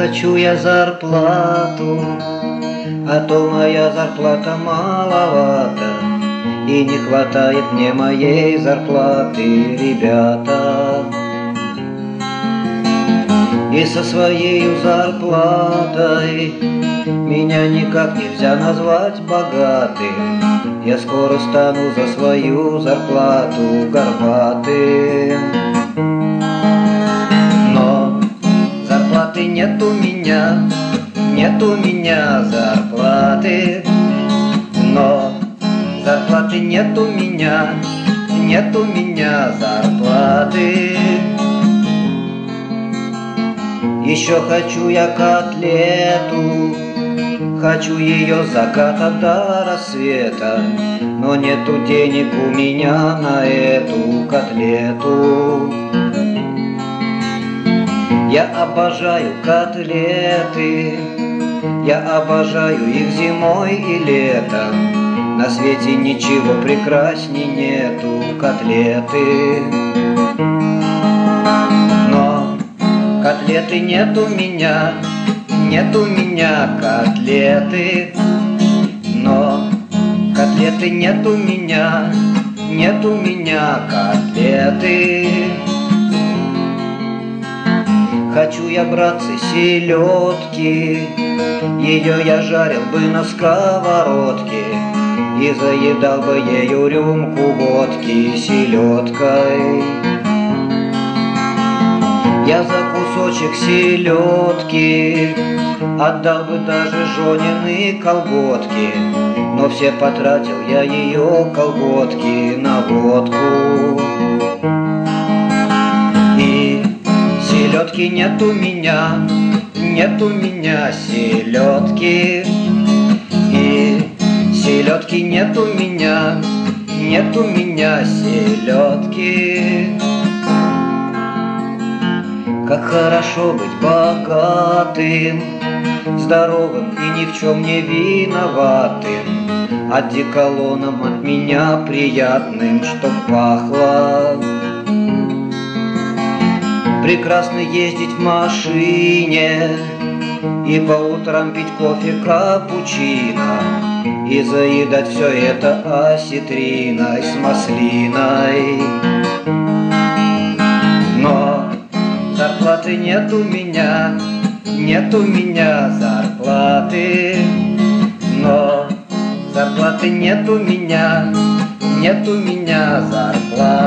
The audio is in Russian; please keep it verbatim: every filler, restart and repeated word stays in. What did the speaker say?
хочу я зарплату, а то моя зарплата маловата, и не хватает мне моей зарплаты, ребята. И со своей зарплатой меня никак нельзя назвать богатым. Я скоро стану за свою зарплату горбатым. Но зарплаты нет у меня, нет у меня зарплаты. Но зарплаты нет у меня, нет у меня зарплаты. Еще хочу я котлету, хочу ее с заката до рассвета, но нету денег у меня на эту котлету. Я обожаю котлеты, я обожаю их зимой и летом. На свете ничего прекрасней нету котлеты. Но котлеты нет у меня, нет у меня котлеты. Но котлеты нет у меня, нет у меня котлеты. Хочу я, братцы, селедки, ее я жарил бы на сковородке и заедал бы ею рюмку водки селедкой. Я за кусочек селедки отдал бы даже жонины колготки, но все потратил я ее колготки на водку. И селедки нет у меня, нет у меня селедки. И селедки нет у меня, нет у меня селедки. Как хорошо быть богатым, здоровым и ни в чем не виноватым, одеколоном от меня приятным, чтоб пахло. Прекрасно ездить в машине и по утрам пить кофе капучино и заедать все это осетриной с маслиной. Но зарплаты нет у меня, нет у меня зарплаты. Но зарплаты нет у меня, нет у меня зарплаты.